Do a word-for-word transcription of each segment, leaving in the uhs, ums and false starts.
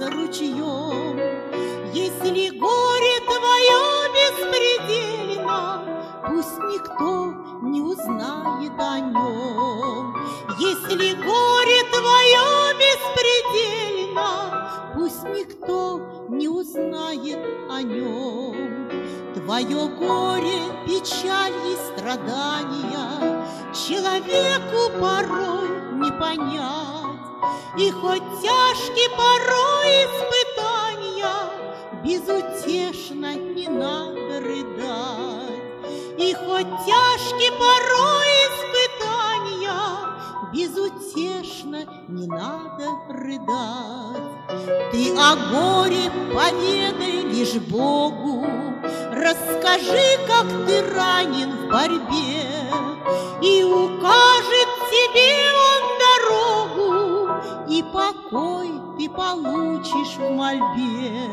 льется ручьем. Если горе твое беспредельно, пусть никто не узнает о нем. Если горе твое беспредельно, пусть никто не узнает о нем. Твое горе, печаль и страдания человеку порой не понять. И хоть тяжки порой испытания, безутешно не надо рыдать. И хоть тяжки порой испытания, безутешно не надо рыдать. Ты о горе поведай лишь Богу, расскажи, как ты ранен в борьбе, и укажет тебе он дорогу, и покой ты получишь в мольбе.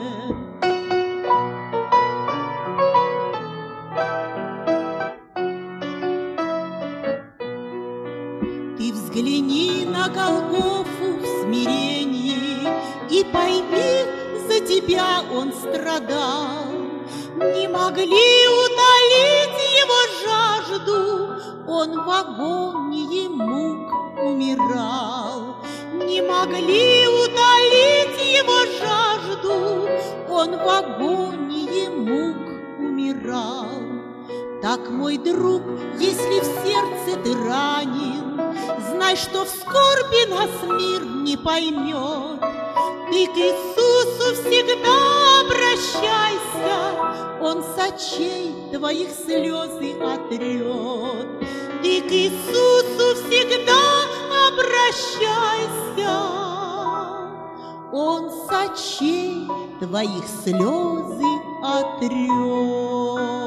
Ты взгляни на Голгофу в смирении и пойми, за тебя он страдал. Не могли утолить его жажду, он в агонии мук умирал. Не могли утолить его жажду, он в агонии мук умирал. Так, мой друг, если в сердце ты ранен, знай, что в скорби нас мир не поймет. Ты к Иисусу всегда обращайся, он с очей твоих слезы отрет. Ты к Иисусу всегда обращайся, он с очей твоих слезы отрет.